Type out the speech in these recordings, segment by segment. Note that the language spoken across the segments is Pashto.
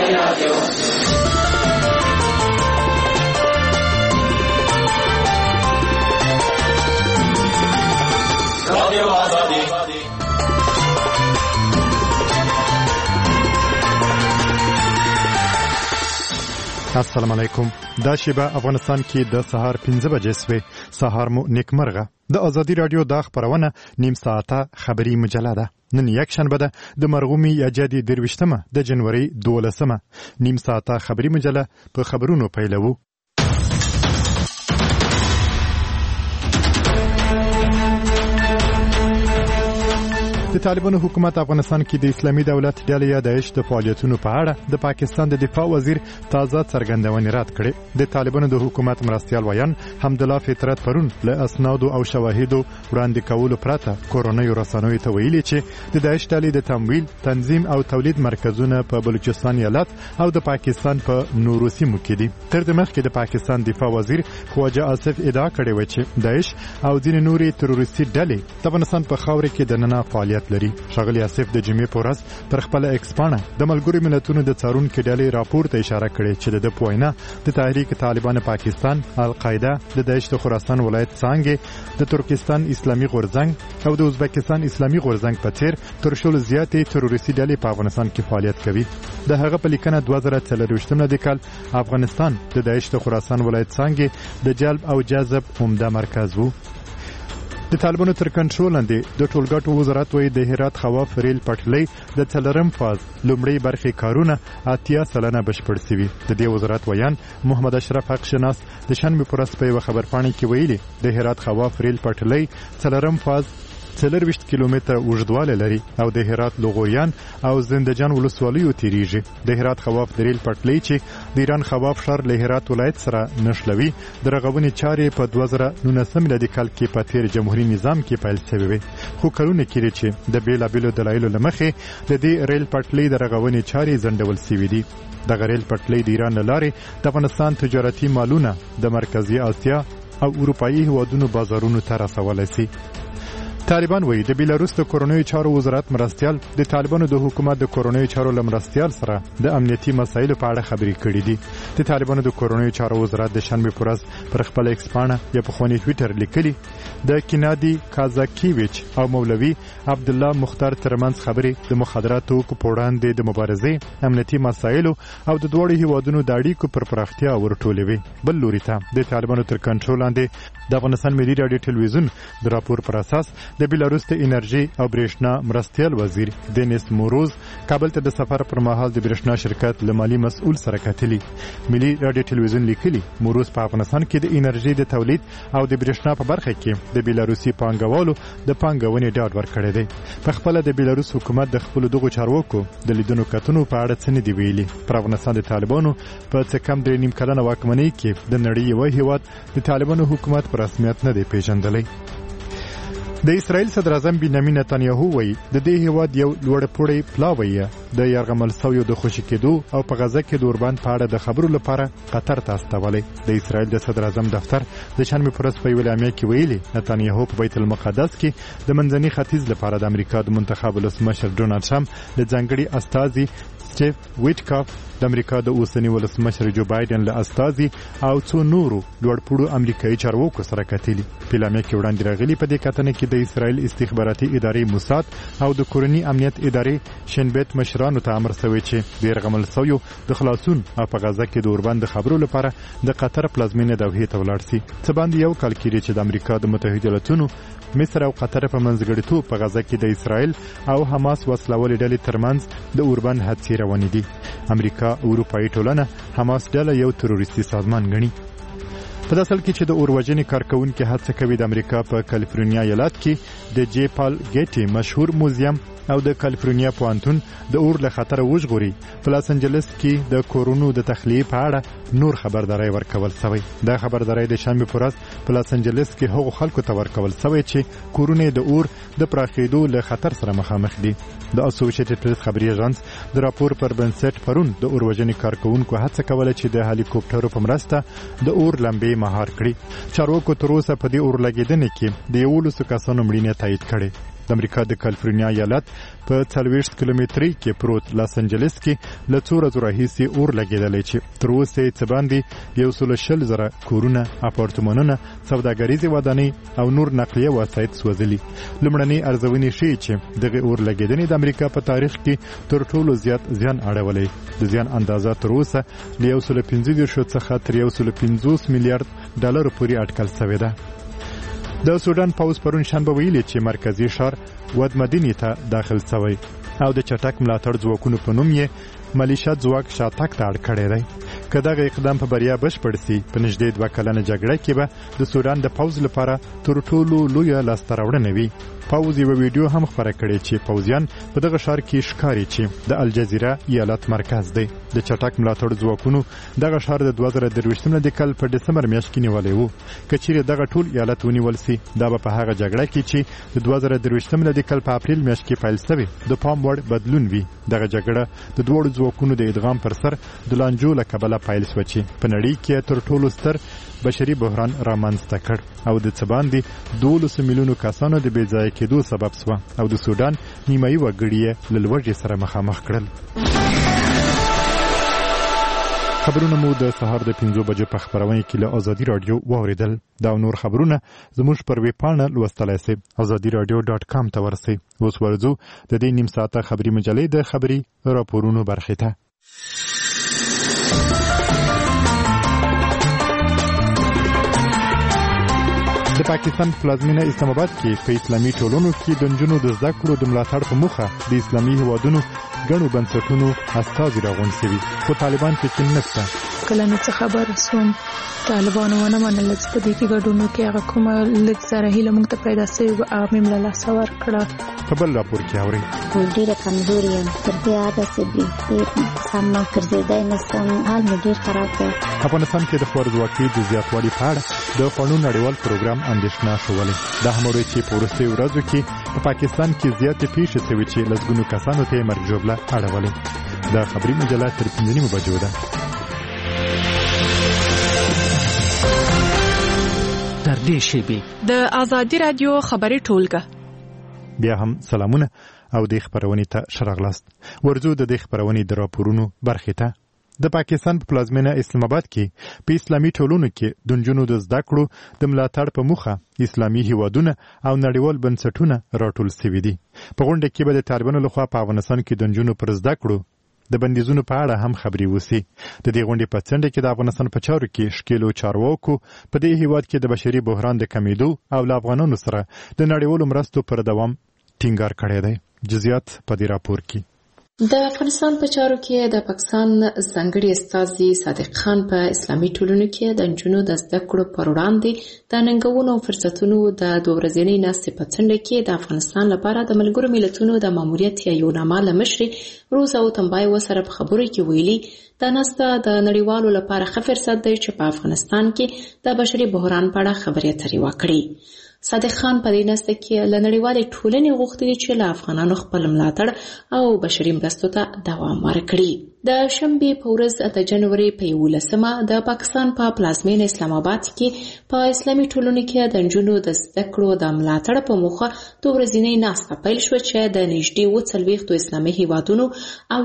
السلام علیکم. دا شیبه افغانستان کې د سهار 5 بجې سوی. سهار مو نیکمرغه. د ازادي رادیو دا خبرونه نیم ساعته خبری مجله ده. نن یک شنبه ده د مرغومی یا جدي 23مه د جنوري 12مه. نیم ساعته خبری مجله په خبرونو پیلوو. د طالبانو حکومت افغانستان کې د اسلامي دولت ډلې یا داعش د فعالیتونو په اړه د پاکستان د دفاع وزیر تازه څرګندونې رد کړې. د طالبانو د حکومت مرستیال ویان حمدالله فطرت پرون له اسنادو او شواهدو وړاندې کولو پرته کورونیو رسنیو ته ویلي چې د داعش ډلې د تمویل، تنظیم او تولید مرکزونه په بلوچستان ایالت او د پاکستان په نورو سیمو کې دي. تر دې مخکې د پاکستان دفاع وزیر خواجه آصف ادعا کړې و چې داعش او ځینې نورې تروریستي ډلې د افغانستان په خاوره کې دننه فعالیت لري. شاغلی آصف د جمعې په ورځ پر خپل ایکس پاڼه د ملګرو ملتونو د څارونکو ډلې راپور ته اشاره کړې چې د پوینا د تحریک طالبان پاکستان، القاعده، د داعش د خراسان ولایت څانګې، د ترکستان اسلامي غورځنګ او د ازبکستان اسلامي غورځنګ په څیر تر شلو زیاتې تروریستي ډلې په افغانستان کې فعالیت کوي. د هغه په لیکنه 2024 د کال افغانستان د داعش د خراسان ولایت څانګې د جلب او جذب عمده مرکز وو. د طالبانو تر کنټرول لاندې د ټولګټو وزارت وایي د هرات خواف ریل پټلۍ د څلورم فاز لومړی برخې کارونه 80% بشپړ شوي. د دې وزارت ویان محمد اشرف حق شناس د شنبه پر ورځ په خبرپاڼه کې ویلي د هرات خواف ریل پټلۍ څلورم فاز 40 کیلومتره اوږدوالی لري او د هرات لغوریان او زندجان ولسوالیو تیریږي. د هرات خواف د ریل پټلۍ چې د ایران خواف ښار له هرات ولایت سره نښلوي د رغونې چارې په 2019 میلادي کال کې په تیر جمهوریت نظام کې پیل شوې وې، خو کلونه کېږي چې د بیلابېلو دلایلو له مخې د دې ریل پټلۍ د رغونې چارې ځنډول شوې دي. دغه ریل پټلۍ د ایران له لارې د افغانستان تجارتي مالونه د مرکزي اسیا او اروپایي هیوادونو بازارونو ته رسولی شي. طالبان وایي د بیلاروس د کورونیو چارو وزارت مرستیال د طالبانو د حکومت د کورونیو چارو لمرستیال سره د امنیتي مسایلو په اړه خبرې کړې دي. د طالبانو د کورونیو چارو وزارت د شنبه په ورځ پر خپل ایکس پاڼه یا په خونی ټوئیټر لیکلي د کینادي کازاکیویچ او مولوي عبد الله مختار ترمنځ خبرې د مخدراتو په وړاندې د مبارزې، امنیتي مسایلو او د دوړو هیوادونو د اړیکو پر پراختیا ورټولوي. بل لوري ته د طالبانو تر کنټرول لاندې د افغانستان ملي رادیو ټلویزیون د راپور پر اساس د بیلاروس د انرژي او برېښنا مرستیال وزیر دینیس موروز کابل ته د سفر پر مهال د برېښنا شرکت له مالی مسؤل سره کتلي. ملي رادیو ټلویزیون لیکلي موروز په افغانستان کې د انرژي د تولید او د برېښنا په برخه کې د بیلاروسي پانګوالو د پانګونې ډاډ ورکړی دی. په خپل د بیلاروس حکومت د خپل دغو چارواکو د لیدونو کتنو په اړه څه نه دی ویلي. پر افغانستان د طالبانو په څه کم 3.5 کلنه واکمنۍ کې د نړۍ یو هیواد د طالبانو حکومت په رسمیت نه دی پیژندلی. د اسرائیل صدر اعظم بنیامین نتانیاهو وایي د دې هیواد یو لوړپوړی پلاوی د یرغمل شویو د خوشي کېدو او په غزه کې د اوربان په اړه د خبرو لپاره قطر ته استولی. د اسرائیل د صدر اعظم دفتر د شنبه په ورځ په یوه اعلامیه کې ویلي نتانیاهو په بیت المقدس کې د منځني ختیځ لپاره د امریکا د منتخب ولسمشر ډونالډ ټرمپ له ځانګړي استازي سټیف ویټکاف، د امریکا د اوسنی ولسمشر جو بایدن له استازي او څو نورو لوړپوړو امریکایي چارواکو سره کتلي. په اعلامیه کې وړاندې راغلي په دې کتنه کې د اسرائیل استخباراتي ادارې موساد او د کورنی امنیت ادارې شنبت مشرانو ته امر شوی چې د یرغمل شویو د خلاصون او په غزه کې د اوربند خبرو لپاره د قطر پلازمینه دوحې ته ولاړ شي. څه باندې یو کال کېږي چې د امریکا د متحده ایالاتونو، مصر او قطر په منځګړیتوب په غزه کې د اسرائیل او حماس وسلوالې ډلې ترمنځ د اوربند هڅې روانې دي. امریکا او اروپایي ټولنه حماس ډله یو تروریستي سازمان ګڼي. په داسې حال کې چې د اوروژنې کارکونکو هڅه کوي د امریکا په کالیفورنیا ایالت کې د جی پال ګیټي مشهور موزیم او د کالیفورنیا پوهنتون د اور له خطر وژغوري. په لاس انجلس کې د کورونو د تخلیه په اړه نور خبرداري ورکول شوی. دا خبرداري د شنبه په ورځ په لاس انجلس کې هغو خلکو ته ورکول شوی چې کورونه د اور د پراخېدو له خطر سره مخامخ دي. د اسوسییټډ پریس خبري اژانس د راپور پر بنسټ پرون د اوروژنې کارکونکو هڅه کوله چې د هلیکوپټرو په مرسته د اور لمبې مهار کړي. چارواکو تر اوسه په دې اور لګیدنې کې د 11 کسانو مړینه تایید کړې. د امریکا د کالیفورنیا ایالت په 40 کیلومتري کې پروت لاس انجلس کې له څو ورځو راهیسې اور لګېدلی چې تر اوسه یې څه باندې 120,000 کورونه، اپارتمانونه، سوداګریزې ودانۍ او نور نقلیه وسایط سوځلي. لومړنۍ ارزونې ښیي چې دغه اور لګېدنې د امریکا په تاریخ کې تر ټولو زیات زیان اړولی. د زیان اندازه تر اوسه له 115 څخه تر 150 میلیارډ ډالر پورې اټکل شوې ده. د سودان پوځ پرون شنبه ویلي چې مرکزی ښار ودمدینې ته داخل شوی او د چټک ملاتړ ځواکونو په نوم یې ملیشیا ځواک شاتګ ته اړ کړی دی. که دغه اقدام په بریا بشپړ سي، په نږدې 2 کلنه جګړه کې به د سودان د پوځ لپاره تر ټولو لویه لاسته راوړنه وي. پوځ یو ویډیو هم خپره کړې چې پوځیان په دغه ښار کې ښکاري چې د الجزیره ایالت مرکز دی. د چټک ملاتړ ځواکونو دغه ښار د 2023 د کال په دسمبر میاشت کې نیولی وو. که چیرې دغه ټول ایالت ونیول سي، دا به په هغه جګړه کې چې د 2023 د کال په اپریل میاشت کې پیل شوې د پام وړ بدلون وي. دغه جګړه د دوړو ځواکونو د ادغام پر سر د لانجو له کبله پیل شوه چې په نړۍ کې تر ټولو ستر بشري بحران رامنځته کړ او د څه باندې 12 میلیونو کسانو د بې ځایه کېدو سبب شوه او د سودان نیمایي وګړي یې له لوږې سره مخامخ کړل. خبرونه مو د سهار د 5 بجو په خبرونه کې له ازادي رادیو واوریدل. دا نور خبرونه زموږ پر ویب پاڼه لوستلای شئ azadiradio.com ته ورسئ. اوس ورځو د دې نیم ساعته خبري مجلې د خبري راپورونو برخه ته. د پاکستان پلازمینه اسلام آباد کې په اسلامي ټولنو کې د نجونو د زده کړو د ملاتړ په موخه د اسلامي هیوادونو ګڼو بنسټونو استازي راغونډ شوي، خو طالبان پکې نشته. کله نه څه خبر سوم طالبانو ونه منل چې په دې کې ګډونو کې هغه کومه لږ سره هیله موږ ته پیدا شوې وه، هغه مې مله لاسه ورکړه. په بل راپور کې اورئ ډېره کمزوري یم، تر دې عادت ډېر سم ګرځېدی نشم، حال مې ډېر خراب دی. افغانستان کې د خوارځواکۍ د زیاتوالي په اړه د خوړو نړیوال پروګرام اندېښنه ښولې. دا هم اورئ چې په وروستیو ورځو کې په پاکستان کې زیاتې پیښې شوې چې لسګونو کسانو ته یې مرګ ژوبله اړولې. دا خبري مجله تر 5 بجو ده. تر دې شیبې د ازادي رادیو خبري ټولګه. بیا هم سلامونه او د خبرونې ته شراغلاست. ورځو د خبرونې د راپورونو برخه ته. د پاکستان په پلازمینه اسلام آباد کې په اسلامي ټولنو کې د نجونو د زده کړو د ملاتړ په موخه اسلامي هیوادونه او نړیوال بنسټونه راټول شوي دي. په غونډه کې به د طالبانو لخوا په افغانستان کې د نجونو پر زده کړو د بندیزونو په اړه هم خبري وسی. د دې غونډې په څنډه کې د افغانستان په چارو کې شکیلو چارواکو په دې هیواد کې د بشري بحران د کمیدو او له افغانانو سره د نړیوالو مرستو پر دوام ټینګار کړی دی. جزئیات په دې راپور کې. د افغانستان په چارو کې د پاکستان ځانګړي استازي صادق خان په اسلامي ټولنو کې د نجونو د زده کړو پر وړاندې د ننګونو او فرصتونو د 2 ورځنۍ ناستې په څنډه کې د افغانستان لپاره د ملګرو ملتونو د ماموریت یو نامه له مشري روز او تنبای وسره په خبرو کې ویلي دا ناسته د نړیوالو لپاره ښه فرصت دی چې په افغانستان کې د بشري بحران په اړه خبرې اترې وکړي. صادق خان په دې ناسته کې له نړیوالې ټولنې غوښتي چې له افغانانو خپل ملاتړ او بشري مرستو ته دوام ورکړي. د شنبې په ورځ د جنوري په 11مه د پاکستان په پلازمینه اسلام آباد کې په اسلامي ټولنو کې د نجونو د زده کړو د ملاتړ په موخه 2 ورځنۍ ناسته پیل شوه چې د نږدې 40 اسلامي هیوادونو او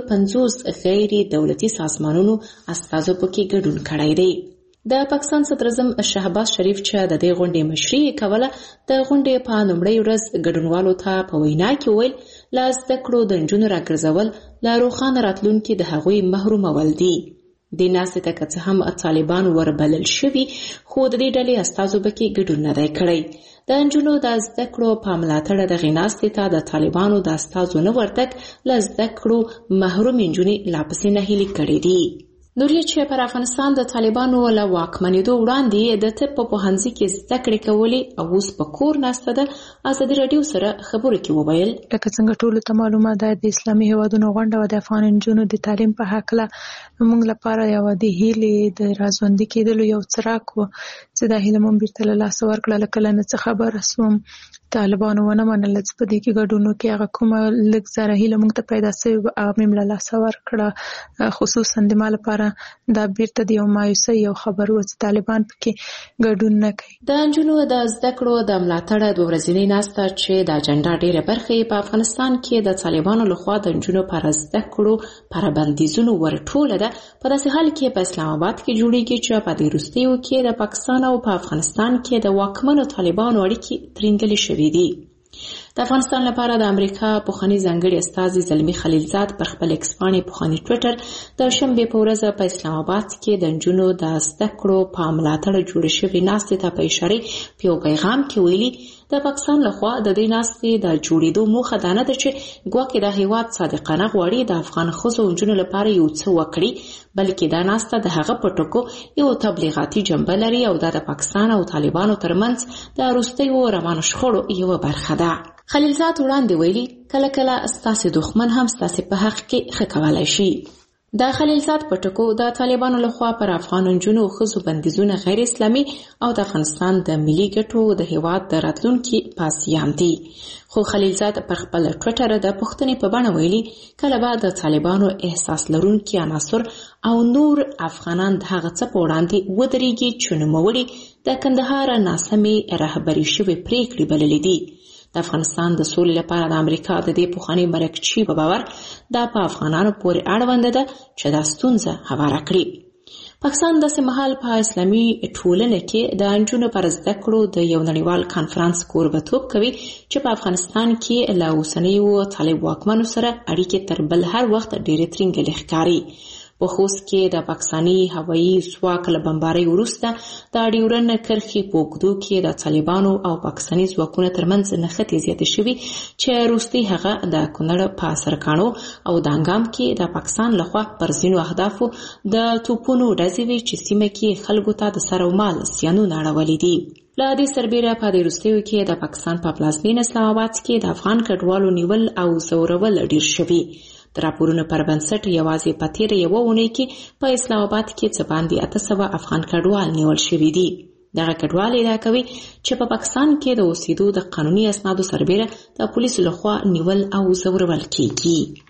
150 غیر دولتي سازمانونو استازو پکې ګډون کړی دی. د پاکستان صدر اعظم شهباز شریف چې د دې غونډې مشري کوله د غونډې په لومړۍ ورځ ګډونوالو ته په وینا کې ویل له زده کړو د نجونو راګرځول له روښانه راتلونکي د هغوی محرومول دي. د ناستې ته که څه هم طالبان وربلل شوي خو د دې ډلې استازو پکې ګډون نه دی کړی. د نجونو د زده کړو په ملاتړ دغې ناستې ته د طالبانو د استازو نه ورتګ له زده کړو محرومې نجونې لا پسې نهیلي کړي دي. نورې چې پر افغانستان د طالبانو له واکمنېدو وړاندې د طب په پوهنځي کې زده کړې کولې او اوس په کور ناسته ده، ازادي راډیو سره خبرو کې وویل لکه څنګه ټولو ته معلومه ده د اسلامي هیوادونو غونډه او د افغان نجونو د تعلیم په هکله موږ لپاره یو د هیلې د رازوندي کېدلو یو څراک و زه دا هیله مون بیرته له لاسه ورکړله. کله نه څه خبره سوم طالبانو ونه منله چې په دې کې ګډون وکړي. هغه کومه لږ زره هیله موږ ته پیدا سوې وه هغه مې له لاسه ورکړه. خصوصا د ما لپاره دا بیرته د یو مایوسۍ یو خبر و چې طالبان پکې ګډون نه کوي. د نجونو د زده کړو د ملاتړ دوه ورځنۍ ناسته چې د اجنډا ډېره برخه یې په افغانستان کې د طالبانو لخوا د نجونو پر زده کړو پر بندیزونو ورټوله ده، په داسې حال کې په اسلام آباد کې جوړیږي چې په دې وروستیو کې د پاکستان او په افغانستان کې د واکمنو طالبانو اړیکې ترینګلې شوې دي. د افغانستان لپاره د امریکا پخوانی ځانګړي استازي زلمی خلیلزاد پر خپل ایکس پاڼې پخوانی ټویټر د شنبې په ورځ په اسلام آباد کې د نجونو د زده کړو په ملاتړ جوړې شوې ناستې ته په اشاره په یو پیغام کې ویلي د پاکستان لخوا د دې ناستې د جوړېدو موخه دا نه ده چې ګواکې د هیواد صادقانه غواړي د افغان ښځو او نجونو لپاره یو څه وکړي، بلکې دا ناسته د هغه په ټکو یو تبلیغاتي جنبه لري او دا د پاکستان او طالبانو ترمنځ د وروستیو روانو شخړو یوه برخه ده. خلیلزاد وړاندې ویلي کله کله ستاسې دښمن هم ستاسې په حق کې ښه کولی شي. د خلیلزاد په ټکو د طالبانو لخوا پر افغان نجونو او ښځو بندیزونه غیر اسلامي او د افغانستان د ملي ګټو د هیواد د راتلونکي پاسیان دي. خو خلیلزاد پر خپل ټویټر د پوښتنې په بڼه ویلي کله به د طالبانو احساس لرونکي عناصر او نور افغانان د هغه څه په وړاندې ودرېږي چې نوموړي د کندهار ناسمې رهبري شوې پریکړې بللې دي. د افغانستان د سولې لپاره د امریکا د دې پخواني مرکچي په باور دا په افغانانو پورې اړوند ده چې دا ستونزه هواره کړي. پاکستان داسې مهال په اسلامي ټولنه کې د نجونو پر زده کړو د یو نړیوال کانفرانس کوربتوب کوي چې په افغانستان کې له اوسنیو طالب واکمنو سره اړیکې تر بل هر وخت ډېرې ترینګلې ښکاري. په خوست کې د پاکستاني هوایي ځواک له بمبارۍ وروسته د ډیورن کرښې په اوږدو کې د طالبانو او پاکستاني ځواکونو ترمنځ نښتې زیاتې شوي چې وروستي هغه د کونړ په سرکاڼو او دانګام کې د پاکستان لخوا پر ځینو اهدافو د توپونو ډزې وې چې سیمه کې خلکو ته د سر او مال زیانونه اړولي دي. له دې سربیره په دې وروستیو کې د پاکستان په پلازمینه اسلام آباد کې د افغان کډوالو نیول او ځورول ډیر شوي. د راپورونو پر بنسټ یوازې په تېره یوه اونۍ کې په اسلام آباد کې څه باندې 800 افغان کډوال نیول شوي دي. دغه کډوال ادعا کوي چې په پاکستان کې د اوسېدو د قانوني اسنادو سربیره د پولیسو لخوا نیول او ځورول کیږي.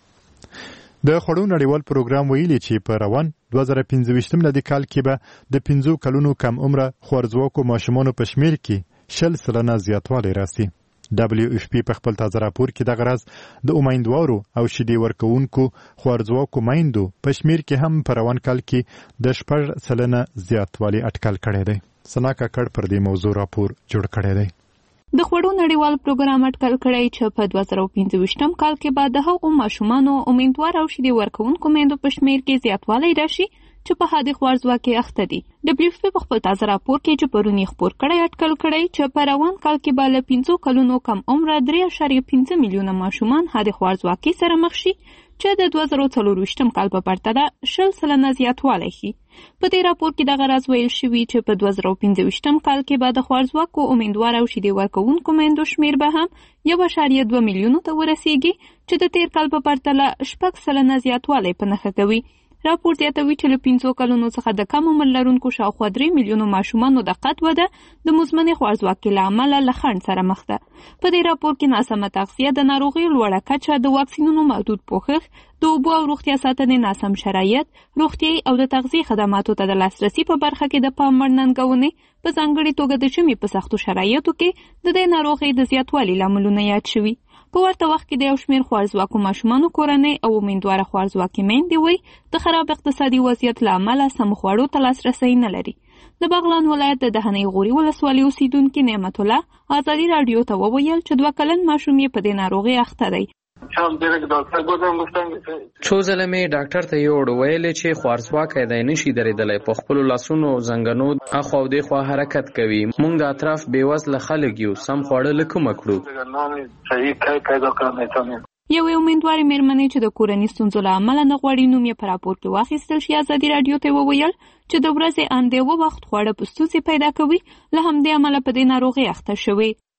د خوړو نړیوال پروګرام ویلي چې په روان 2025 ملادي کال کې به د 15 کلونو کم عمره خوارځواکو ماشومانو په شمیر کې 60% زیاتوالی راسي. WFP په خپل تازه راپور کې دغه راز د امیندوارو او شیدې ورکوونکو خوارځواکو میندو په شمیر کې هم په روان کال کې د 6% زیاتوالی اټکل کړی دی. سنا کاکړ پر دې موضوع راپور جوړ کړی دی. د خوړو نړیوال پروګرام اټکل کړی چې په 2025 کال کې به د هغو ماشومانو امیندوار او شیدې ورکوونکو میندو په شمیر کې زیاتوالی راشي چې په حادي خوارځواکۍ اخته دي. WFP په خپل تازه راپور کې چې پرون یې خپور کړی اټکل کړی چې په روان کال کې به له 15 کلونو کم عمره 3.5 میلیونه ماشومان حادي خوارځواکۍ سره مخ شي چې د 2024 کال په پرتله 60% زیاتوالی شي. په دې راپور کې دغه راز ویل شوي چې په 2025 کال کې به د خوارځواکو امیندوار او شیدې ورکوونکو میندو شمیر به هم 1.2 میلیونو ته ورسیږي چې د تیر کال په پرتله 6% زیاتوالی په نښه کوي. راپور زیاتوي چې له 15 کلونو څخه د کم عمر لرونکو شاوخوا 3 میلیونو ماشومانو د قد وده د مزمنې خوارځواکۍ له امله له خنډ سره مخ ده. په دې راپور کې ناسمه تغذیه، د ناروغیو لوړه کچه، د واکسینونو محدود پوښښ، د اوبو او روغتیا ساتنې ناسم شرایط، روغتیایي او د تغذیې خدماتو ته د لاسرسي په برخه کې د پام وړ ننګونې، په ځانګړې توګه د ژمي په سختو شرایطو کې د دې ناروغۍ د زیاتوالي لاملونه یاد شوي. په ورته وخت کې د یو شمېر خوارځواکو ماشومانو کورنۍ او امیندواره خوارځواکې میندې وایي د خراب اقتصادي وضعیت له امله سمو خوړو ته لاسرسی نه لري. د بغلان ولایت د دهنۍ غوري ولسوالۍ اوسیدونکي نعمت الله ازادي راډیو ته وویل چې 2 کلن ماشوم یې په دې ناروغۍ اخته دی. څو ځله مې ډاکټر ته یوړ، ویلې چې خوارځواکی دی، نشي درېدلی، په خپلو لاسونو زنګنو اخوا او دېخوا حرکت کوي. موږ د اطراف بېوزله خلک یو، سم خواړه له کومه کړو؟ یوې امیندوارې مېرمنې چې د کورني ستونزو له امله نه غواړي نوم یې په راپور کې واخیستل شي ازادي راډیو ته وویل چې د ورځې اندېوه وخت خواړه په ستونزې پیدا کوي، له همدې امله په دې ناروغۍ اخته شوې.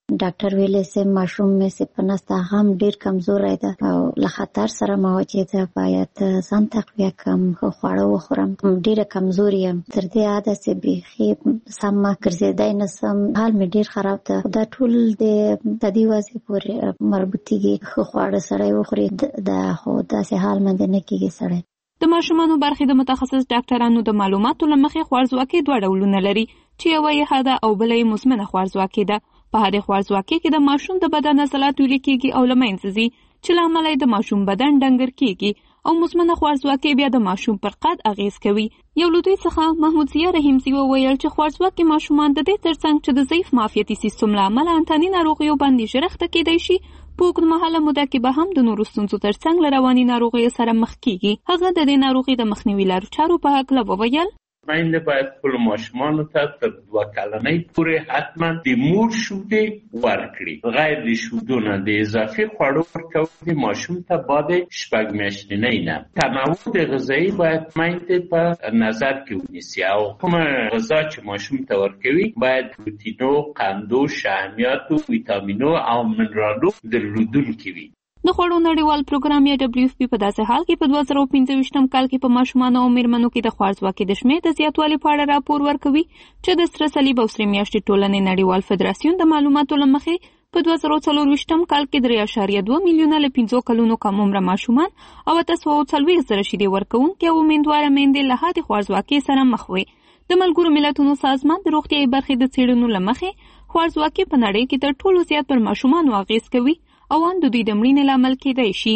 ډاکټر ویلې سه ماشوم مې سه پناسته هم ډیر کمزورې ده او له خطر سره مواجه ده، باید ځان تقویه کړم، خواړه وخورم، ډیره کمزورې یم، تر دې عادت سه بیخي سم ګرځېدای نشم، حال مې ډیر خراب ده. دا ټول د دې وضع پورې مربوطيږي. خواړه سره وخوري دا خو داسې حال مند نه کیږي سره. د ماشومانو برخې د متخصص ډاکټرانو د معلوماتو لمخې خوارزواکي دوه ډولونه لري چې یو یې حاده او بل یې مزمنه خوارزواکي ده. په هغه خوارزواکي کې د ماشوم د بدن عضلات ویلې کېږي او له منځه ځي چې له امله د ماشوم بدن ډنګر کېږي، او مزمنه خوارزواکي بیا د ماشوم پر قد اغیز کوي. یو له دوی څخه محمود ضیا رحیمزی وویل چې خوارزواکي ماشومان د دې ترڅنګ چې د ضعیف معافیتي سیستم له امله انتاني ناروغیو باندې ژر اخته کېدای شي، په اوږدمهاله موده کې به هم د نورو ستونزو ترڅنګ له رواني ناروغیو سره مخ کېږي. هغه د دې ناروغي د مخنیوي لارو چارو په هکله وویل. میندې باید خپل ماشومانو ته تر 2 کلنۍ پورې حتما د مور شیدې ورکړي. غیر د شیدو نه د اضافي خوړو ورکول د ماشوم ته باید 6 میاشتنۍ نه. تنوع د غذایی باید میندې په نظر کې ونیسي او کومه غذا چې ماشوم ته ورکوي باید پروتینو، قندو، شحمیاتو، ویټامینو او منرالو درلودونکي وي. د خوړو نړیوال پروګرام یا WFP په داسې حال کې په 2025م کال کې په ماشومانو او میرمنو کې د خوارزواکي د شمېر د زیاتوالي په اړه راپور ورکوي چې د سره صلیب او سرې میاشتې ټولنې نړیوال فدراسیون د معلوماتو له مخې په 2024م کال کې 3.2 میلیونه له 5 کلونو کم عمره ماشومان او 340,000 شیدې ورکوونکي او امیندواره میندې له حادې خوارزواکي سره مخ وي. د ملګرو ملتونو سازمان د روغتیايي برخې د څېړنو له مخې خوارزواکي په نړۍ کې تر ټولو زیات پر ماشومانو اغیز کوي او ان د دوی د مړینې لامل کېدای شي.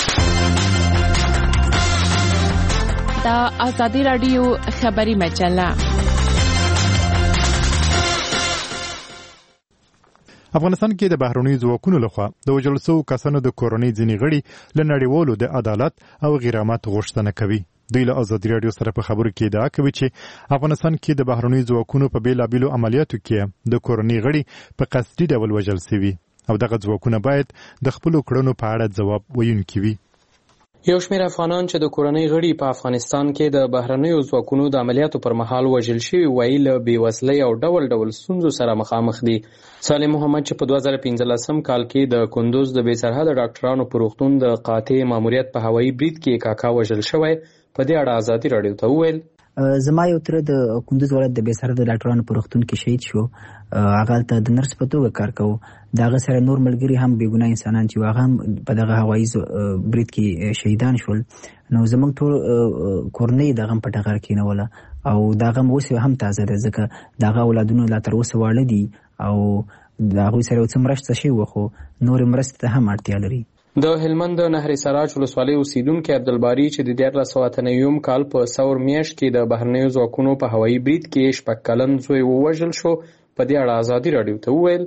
دا آزادی رادیو خبری مجله. افغانستان کې د بهرنیو ځواکونو لخوا د وژل شوو کسانو د کورنۍ ځینې غړي له نړیوالو د عدالت او غرامت غوښتنه کوي. دوی له آزادی رادیو سره په خبرو کې ادعا کوي چې افغانستان کې د بهرنیو ځواکونو په بیلابیلو عملیاتو کې د کورنۍ غړي په قصدي ډول وژل شوي او دغه ځواکونه باید د خپلو کړنو په اړه ځواب ویونکي وي. یو شمېر افغانان چې د کورنۍ غړي په افغانستان کې د بهرنیو ځواکونو د عملیاتو پر مهال وژل شوي وایي له بېوزلۍ او ډول ډول ستونزو سره مخامخ دي. صالح محمد چې په 2015 کال کې د کندوز د بې سرحده ډاکټرانو په روغتون د قاطع ماموریت په هوایي برید کې کاکا وژل شوی، په دې اړه آزادي رادیو ته وویل. زما یو تر د کندوز ولایت د بې سرحده ډاکټرانو په روغتون کې شهید شو. هغه ته د نرس په توګه کار کوو. دغه سره نور ملګري هم بې ګناه انسانان چې هغه هم په دغه هوایي برید کې شهیدان شول. نو زموږ ټول کورنۍ دغه په ټغر کې نه وله او دغه اوس هم تازه ده ځکه دغه اولادونو لا تر اوسه واړه دي او دغه سره څه مرسته شي وخو نور مرسته ته هم اړتیا لري. د هلمند د نهر سراج ولسوالۍ اوسیدونکي عبدالباري چې د 1998 کال په ثور میاشت کې د بهرنیو ځواکونو په هوایي برید کې 6 کلن زوی ووژل شو، په دې اړه آزادي رادیو ته وویل.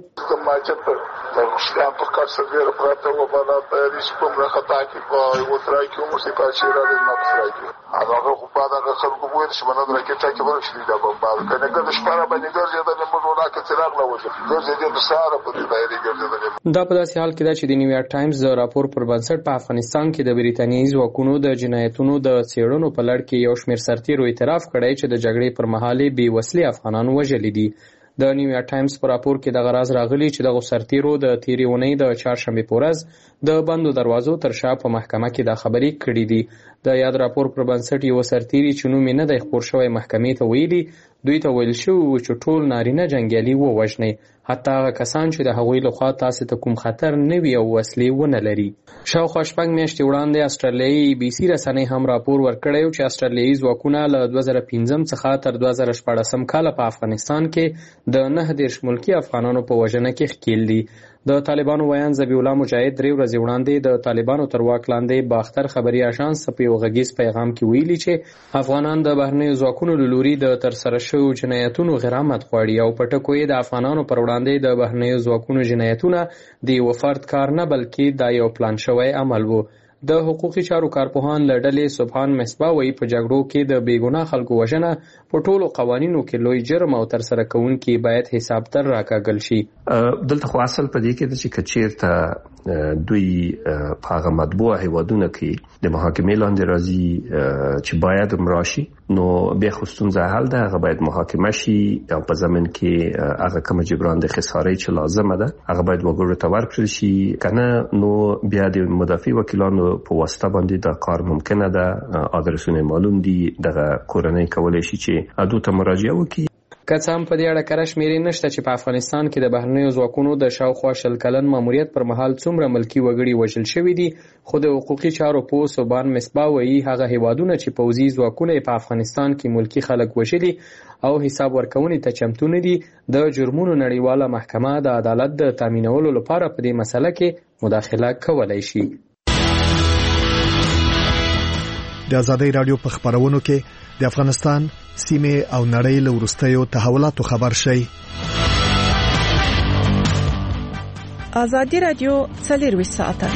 دا په داسې حال کې ده چې د نیویارک ټایمز د راپور پر بنسټ په افغانستان کې د بریتانیایي ځواکونو د جنایتونو د څېړنو په لړ کې یو شمېر سرتیرو اعتراف کړی چې د جګړې پر مهال بې وسلې افغانان وژلي دي. د نیویارک ټایمز په راپور کې دغه راز راغلی چې دغه سرتیرو د تیرې اونۍ د چهارشنبې په ورځ د بندو دروازو تر شا په محکمه کې دا خبرې کړې دي. د یاد راپور پر بنسټ یو سرتیري چې نوم یې نه دی خپور شوی محکمې ته ویلي دوی ته ویل شوي و چې ټول نارینه جنګیالي ووژنئ، حتی هغه کسان چې د هغوی لخوا تاسې ته کوم خطر نه وي او وسلې ونه لري. شاوخوا 6 میاشتې وړاندې استرالیایي ABC رسنۍ هم راپور ورکړی و چې استرالیایي ځواکونه له 2015 څخه تر 2014 کاله په افغانستان کې د 19 ملکي افغانانو په وژنه کې ښکېل دي. د طالبانو ویان ذبیح الله مجاهد 3 ورځې وړاندې د طالبانو تر واک لاندې باختر خبري اژانس په یو غږیز پیغام کې ویلي چې افغانان د بهرنیو ځواکونو له لوري د ترسره شویو جنایتونو غرامت غواړي او په ټکو یې د افغانانو پر وړاندې د بهرنیو ځواکونو جنایتونه د یو فرد کار نه بلکې دا یو پلان شوی عمل و. د حقوقي چارو کارپوهان له ډلې سبحان مصباح وایي په جګړو کې د بېګناه خلکو وژنه په ټولو قوانینو کې لوی جرم او ترسره کوونکي باید حساب تر راکاږل شي. دلته خو اصل په دې کې چې چیرته دوی په هغه مطبوعه هیوادونو کې د محاکمې لاندې راځي چې باید مراشي نو به خصوصا حل ده هغه باید محاکمه شي او په ضمن کې هغه کوم جبران د خسارې چې لازمه ده هغه باید وګړو ته ورکړل شي کنه نو بیا د مدافع وکیلانو په واسطه باندې دا کار ممکنه ده ادرسونه معلوم دي دغه کورنۍ کولای شي چې ادو ته مراجعه وکړي که څه هم په دې اړه کره شمېرې نشته چې په افغانستان کې د بهرنیو ځواکونو د شاوخوا 20 کلن ماموریت پر مهال څومره ملکی وګړي وژل شوي دي خو د حقوقي چارو پوه سوبان مصباح وایي هغه هیوادونه چې پوځي ځواکونه په افغانستان کې ملکی خلک وژلي او حساب ورکونې ته چمتو نه دي د جرمونو نړیواله محکمه د عدالت د تامینولو لپاره په دې مسله کې مداخله کولای شي. د ازادۍ رادیو په خبرونو کې د افغانستان سیمه او نړۍ له وروستیو تحولاتو خبر شي. ازادۍ رادیو 24 ساعته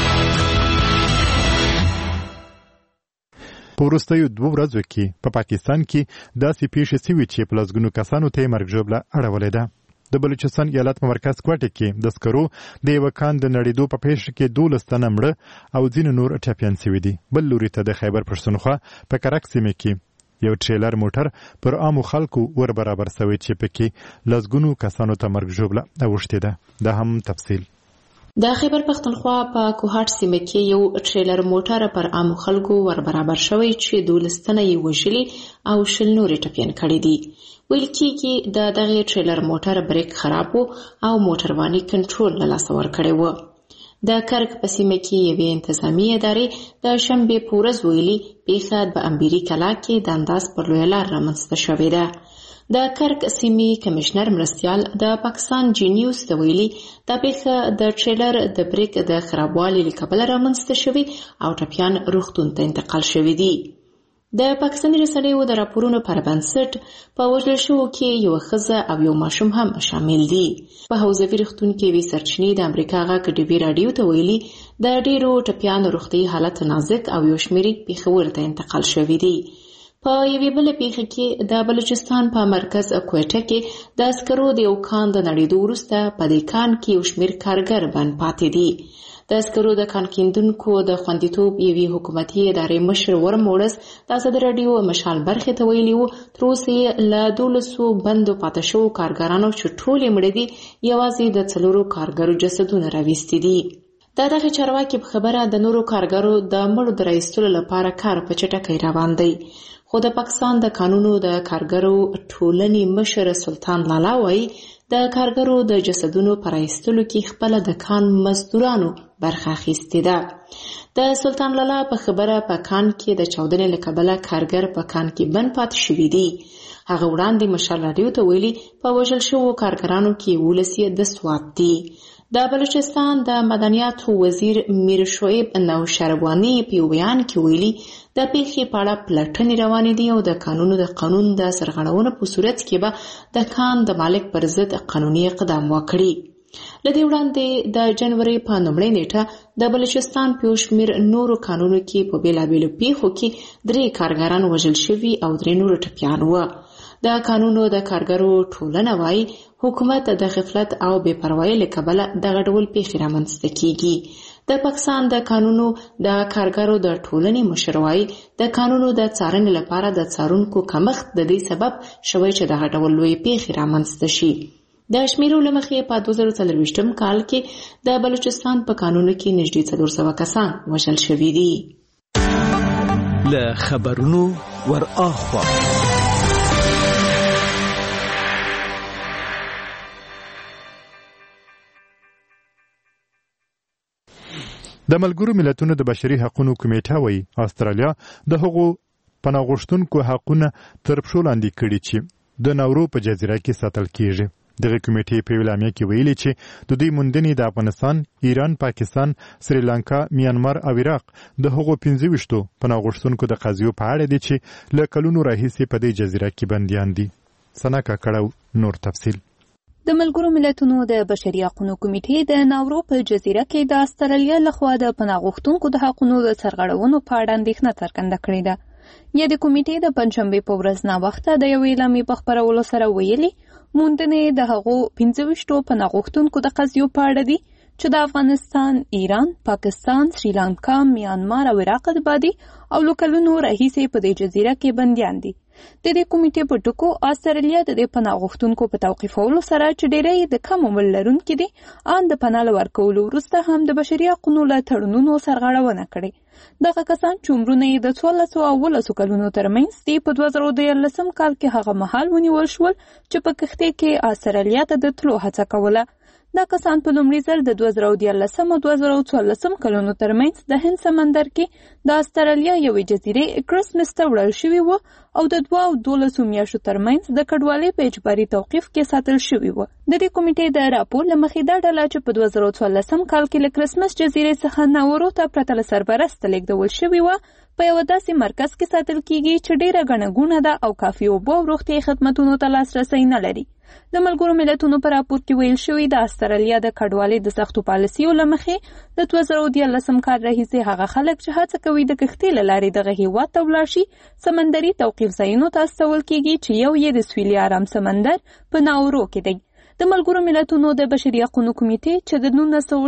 په وروستیو 2 ورځو کې په پاکستان کې داسې پیښې شوې چې په لسګونو کسانو ته مرګ ژوبله اړولې ده. د بلوچستان ایالت په مرکز کوټه کې د سکرو د یو کان د نړیدو په پیښه کې 12 تنه مړه او ځینې نور ټپيان شوي دي. بل لوري ته د خیبر پښتونخوا په کرک سیمه کې یو ټریلر موټر پر عامو خلکو ور برابر شوی چې پکې لسګونو کسانو ته مرګ ژوبله اوښتې ده. دا هم تفصیل د خیبر پښتونخوا په کوهاټ سیمه کې یو ټریلر موټر پر عامو خلکو ور برابر شوی چې 12 تنه یې وژلي او 20 نور ټپيان کړي دي. ویل کېږي د دغه ټریلر موټر بریک خراب او موټرواني کنټرول له لاسه ورکړی و. د کرک په سیمه کې یوې انتظامی ادارې د شنبې په ورځ ویلي پیښه په امبیري کلا کې د انداز پر لویه لار رامنځته شوې ده. د کرک سیمې کمشنر مرستیال د پاکستان جی نیوز ته ویلي دا پیښه د ټریلر د بریک د خرابوالي له کبله رامنځته شوې او ټپيان روغتون ته انتقال شوي دي. د پاکستاني رسنیو د راپورونو پر بنسټ په وژل شوو کې یو ښځه او یو ماشوم هم شامل دي. په حوزوي روغتون کې وی سرچینې د امریکا غږ ډي بي رادیو ته ویلي د ډیرو ټپيانو روغتي حالت نازک او یو شمېر پیښور ته انتقال شوي دي. په یوې بل پیښه کې د بلوچستان په مرکز کوټه کې د عسکرو د یو کان د نړیدو وروسته په دې کان کې یو شمېر کارګر بند پاتې دي. د عسکرو د کان کیندونکو د خوندیتوب یوې حکومتي ادارې مشر ورموړس د ازادۍ رادیو مشال برخې ته ویلي وو تر اوسه یې له 1200 بندو پاتې شوو کارګرانو چې ټول یې مړه دي یوازې د 4 کارګرو جسدونه راویستي دي. دغه چارواکي په خبره د نورو کارګرو د مړو د راایستلو لپاره کار په چټکۍ روان دی. خو د پاکستان د قانونو د کارګرو ټولنې مشر سلطان لالا وایي د کارګرو د جسدونو پر راایستلو کې خپل د کان مزدورانو برخه اخیستې ده. د سلطان لالا په خبره په کان کې د چاودنې له کبله کارګر په کان کې بند پاتې شوي دي. هغه وړاندې مشال رادیو ته ویلي په وژل شوو کارګرانو کې 19 د سوات دي. د بلوچستان د مدنیاتو وزیر میر شعیب نوشروانی په بیان کې ویلي د پیښې په اړه پلټنې روانې دي او د قانون د سرغړونې په صورت کې به د کان د مالک پر ضد قانوني اقدام وکړي. له دې وړاندې د جنوري په 9 نیټه د بلوچستان په شمیر نورو کانونو کې په بیلابیلو پیښو کې 3 کارګران وژل شوي او 3 نور ټپيان وو. د قانونو د کارګرو ټولنه وايي حکومت د غفلت او بے پروايي له کبله دغه ډول پیښې رامنځته کیږي. د پاکستان د قانونو د کارګرو د ټولنې مشر وايي د قانونو د څارنې لپاره د څارونکو کمښت د دې سبب شوی چې دغه ډول لوی پیښې رامنځته شي. د شمیرو له مخې په 2024 کال کې د بلوچستان په قانونو کې نږدې 400 کسان وژل شوي دي. له خبرونو ورآخوا د ملګرو ملتونو د بشري حقوقو کمیټه وایي استرالیا د هغو پناه غوښتونکو حقونه تر پښو لاندې کړي چې د ناورو په جزیره کې ساتل کیږي. دغه کمیټې په اعلامیه کې ویلي چې د دوی موندنې د افغانستان، ایران، پاکستان، سریلانکا، میانمار او عراق د هغو 25 پناه غوښتونکو د قضیو په اړه دي چې له کلونو راهیسې په دې جزیره کې بندیان دي. سنا کاکړو نور تفصیل. د ملګرو ملتونو د بشري حقوقو کمیټې د ناورو په جزیره کې د استرالیا لخوا د پناه غوښتونکو د حقوقو د سرغړونو په اړه اندېښنه څرګنده کړې ده. د کمیټې د پنځشنبې په ورځ ناوخته د یو اعلامیې په خپرولو سره ویلي موندنې د هغو 25 پناه غوښتونکو د قضیو په اړه دي چې د افغانستان، ایران، پاکستان، سریلانکا، میانمار او عراق د بادي او لوکلونو راهیسې په دې جزیره کې بندیان دي. د دې کمیټې په ټکو استرالیا د دې پناه غوښتونکو په توقیفولو سره چې ډېری د کم عمر لرونکي دي ان د پناه ورکولو وروسته هم د بشري حقوقو له تړونونو سرغړونه کړې. دغه کسان چې عمرونه یې د 1400 کلونو ترمنځ دي په 2013 کال کې هغه مهال ونیول شول چې په کښتۍ کې استرالیا ته د تلو هڅه کوله. دا کسان په لومړي ځل د 2013 او 2014 کلونو ترمنځ د هند سمندر کې د استرالیا یوې جزیرې کرسمس ته وړل شوي وو او د 2 او 12 میاشتو ترمنځ د کډوالۍ په اجباري توقیف کې ساتل شوي وو. د دې کمیټې د راپور له مخې دا ډله چې په 2014 کال کې له کرسمس جزیرې څخه ناورو ته پرته له سرپرست لیږدول شوي وو په یو داسې مرکز کې ساتل کیږي چې ډیره ګڼه ګوڼه ده او کافي اوبه او روغتیایي خدمتونو ته لاسرسی نه لري. د ملګرو ملتونو په راپور کې ویل شوي د استرالیا د کډوالۍ د سختو پالیسیو له مخې د 2013 کال راهیسې هغه خلک چې هڅه کوي د کښتۍ له لارې دغه هېواد ته ولاړ شي سمندري توقیف ځایونو ته استول کیږي چې یو یې د سویلي ارام سمندر په ناورو کې دی. د ملګرو ملتونو د بشري حقوقو کمیټې چې د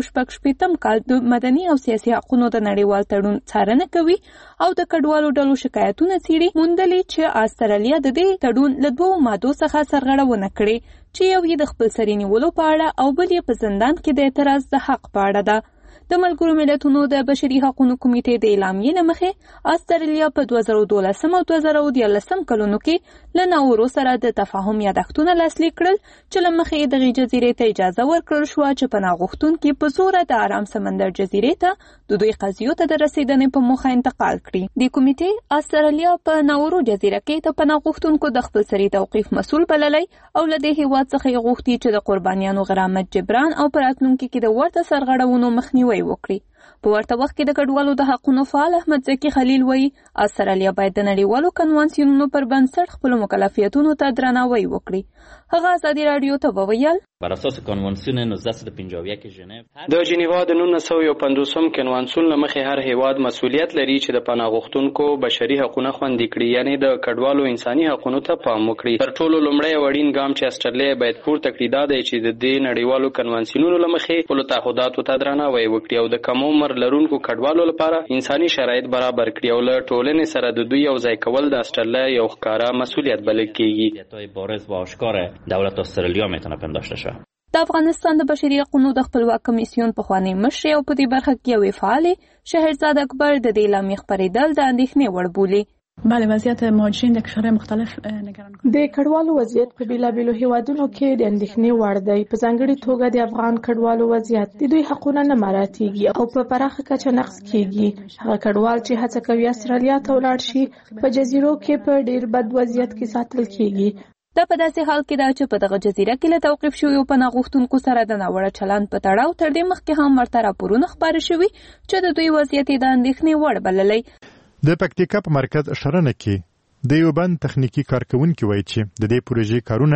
1946 کال د مدني او سیاسي حقوقو د نړیوال تړون څارنه کوي او د کډوالو ډلو شکایتونه څیړي، موندلې چې استرالیا د دې تړون له 2 مادو څخه سرغړونه کړې چې یو یې د خپل سري نیولو په اړه او بل یې په زندان کې د اعتراض د حق په اړه ده. د ملګرو ملتونو د بشري حقوقو کمیټې د اعلامیې له مخې استرالیا په 2012 او 2013 کلونو کې له ناورو سره د تفاهم یادښتونه لاسلیک کړل چې له مخې دغې جزیرې ته اجازه ورکړل شوه چې پناه غوښتونکي په زوره د ارام سمندر جزیرې ته د دوی قضیو ته د رسیدنې په موخه انتقال کړي. د کمیټې استرالیا په ناورو جزیره کې د پناه غوښتونکو د خپل سري توقیف مسؤل بللی او له دې هېواد څخه یې غوښتي چې د قربانیانو غرامت جبران او په راتلونکي کې د ورته سرغړونو مخنیوی وکړي. په ورته وخت کې د کډوالو د حقونو فعال احمد زکي خلیل وایي استرالیا باید د نړیوالو کنوانسیونونو پر بنسټ خپلو مکلفیتونو ته درناوی وکړي. هغه ازادي راډیو ته وویل بر اساس کنوانسیون 1951 ژنیو د جنیوا د 1950 کنوانسیون له مخې هر هیواد مسؤلیت لري چې د پناه غوښتونکو بشري حقوقونه خوندي کړي، یعنی د کډوالو انساني حقوقو ته پام وکړي. تر ټولو لومړی او اړین ګام چې استرالیا باید پورته کړي دا دی چې د دې نړیوالو کنوانسیونونو له مخې خپلو تعهداتو ته درناوی وکړي او د کم عمر لرونکو کډوالو لپاره انساني شرایط برابر کړي او له ټولنې سره د دوی یوځای کول د استرالیا یو ښکاره مسؤلیت بلل کېږي. بارز و آشکار دولت استرالیا میتونه پنداشته شه. د افغانستان د بشري حقوقو د خپلواک کمیسیون پخوانی مشر او په دې برخه کې یوې فعالې شهرزاد اکبر د دې اعلامیې خپرېدل د اندېښنې وړ بولي. بله، وضعیت مهاجرین در کشورهای مختلف نگران کننده. د کډوالو وضعیت په بیلابیلو هیوادونو کې د اندېښنې وړ دی. په ځانګړي توګه د افغان کډوالو وضعیت د دوی حقونه نه مراعاتېږي او په پراخه کچه نقض کېږي. هغه کډوال چې هڅه کوي استرالیا ته ولاړ شي په جزیرو کې په ډېر بد وضعیت کې ساتل کېږي. دا په داسې حال کې ده چې په دغه جزیره کې له توقیف شویو پناه غوښتونکو سره د ناوړه چلند په تړاو تر دې مخکې هم ورته راپورونه خپاره شوي چې د دوی وضعیت یې د اندېښنې وړ بللی. د پکتیکا په مرکز شرنه کې د یو بند تخنیکی کارکونکي وایي چې د دې پروژې کارونه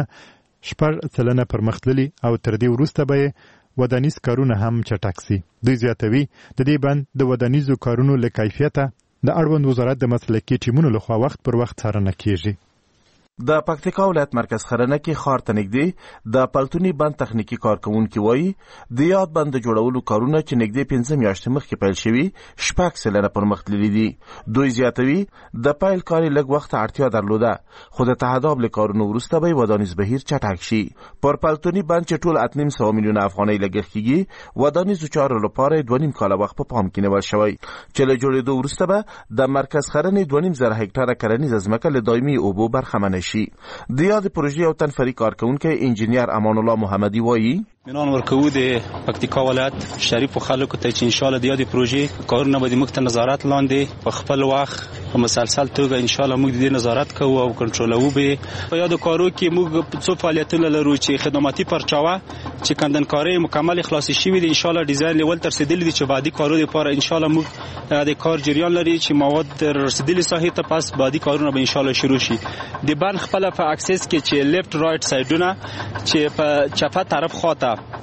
4% پرمختللي او تر دې وروسته به ودانیز کارونه هم چټک سي. دوی زیاتوي د دې بند د ودانیزو کارونو له کیفیته د اړوند وزارت د مسلکي ټیمونو لخوا وخت پر وخت څارنه کیږي. د پکتیکا ولایت مرکز خرنه کې ښار ته نږدې د پلتوني بند تخنیکی کارکونکي وایي د یاد بند جوړولو کارونه چې نږدې 15 میاشتې مخکې پیل شوي 4% پرمختللي دي. دوی زیاتوي د پیل کار لږ وخت اړتیا درلوده خو د تهداب له کارونو وروسته به ودانیز بهیر چټک شي. پر پلتوني بند چې ټول 8.5 میلیون افغانۍ لګښت کیږي ودانیزو چارو لپاره 2.5 کاله وخت په پام کې نیول شوی چې له جوړېدو وروسته به د مرکز خرنې 2.5 هکتاره کرنیزه ځمکه له دایمي اوبو برخمنه شي. د یاد پروژې او تنفری کارکونکي انجینیر امان الله محمدي وایي منان ورکو د پکتیکا ولایت شریف خلکو ته چې ان شاء الله د یاد پروژې کارونه به د مخ ته نظارت لاندې په خپل وخت په مسلسل توګه ان شاء الله موږ د نظارت کوو او کنټرولوو به. په یاد کارو کې موږ څو فعالیتونه لرو چې خدماتي پرچاوه چې کندنکاری مکمل خلاص شي وي ان شاء الله ډیزاین لیول تر رسیدلی دي چې بعدي کارو لپاره ان شاء الله موږ د کار جریان لري چې مواد تر رسیدلی ساحه ته پس بعدي کارونه به ان شاء الله شروع شي. د بند خپل په اکسس کې چې لیفت رائټ سایډونه چې په چپه طرف خواته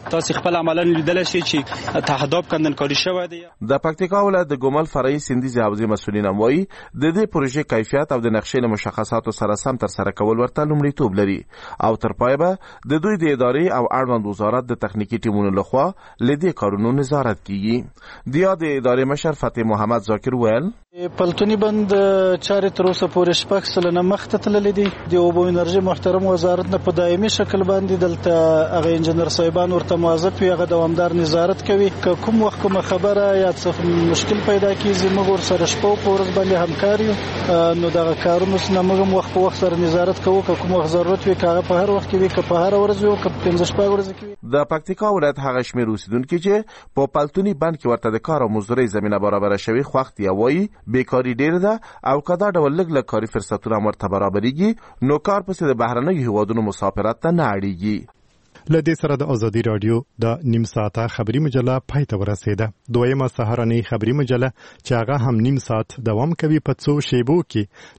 تاسو خپل عملاً لیدل شي چې تهداب کندنکاری شوی دی. د پکتیکا ولایت د ګومل فرعي سندیز حوزې مسؤلین وایي د دې پروژې کیفیت او د نقشې له مشخصاتو سره سم تر سره کول ورته لومړیتوب لري او تر پای به د دوی د ادارې او اړوند وزارت د تخنیکی ټیمونو لخوا لدې کارونو نظارت کیږي. د ادارې مشر فتح محمد ذاکر ویل پلتونی بند چارې تر اوسه پورې 6 سلنه مخته تللې دي. د اوبو انرژي محترم وزارت نه په دایمي شکل باندې دلته هغه انجنیر صاحبان ورته موظف وي، هغه دوامدار نظارت کوي. که کوم وخت کومه خبره یا څه مشکل پیدا کیږي موږ ورسره شپه په ورځ باندې همکار یو، نو دغه کارونو سره موږ وخت په وخت سره نظارت کوو. که کوم وخت ضرورت وي هغه په هر وخت کې وي، که په هر ورځ وي، که 15 ورځې کې وي. د پکتیکا ولایت هغه شمیر اوسیدونکو چې په پلتونی بند کې ورته د کار او مزدوري زمينه برابر شوی خوخت یا وایي بیکاری ډیر ده او کدا ډول لګ کاری فرصتونه مرته برابرېږي نو کار پسې د بهرنیو هیوادونو مسافرت ته نه اړيږي. لدې سره د ازادي رادیو د نیم ساعته خبري مجله پای ته ورسیده. دویمه سهارنۍ خبري مجله چې هغه هم نیم ساعت دوام کوي په څو شیبو کې